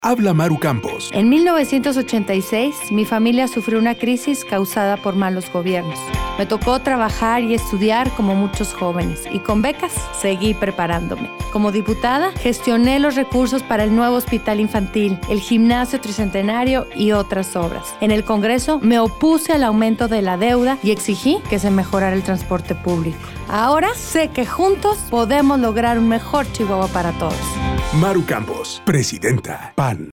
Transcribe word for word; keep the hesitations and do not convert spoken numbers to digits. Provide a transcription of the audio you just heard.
Habla Maru Campos. En mil novecientos ochenta y seis, mi familia sufrió una crisis causada por malos gobiernos. Me tocó trabajar y estudiar como muchos jóvenes, y con becas seguí preparándome. Como diputada, gestioné los recursos para el nuevo hospital infantil, el gimnasio tricentenario y otras obras. En el Congreso me opuse al aumento de la deuda y exigí que se mejorara el transporte público. Ahora sé que juntos podemos lograr un mejor Chihuahua para todos. Maru Campos, presidenta, P A N.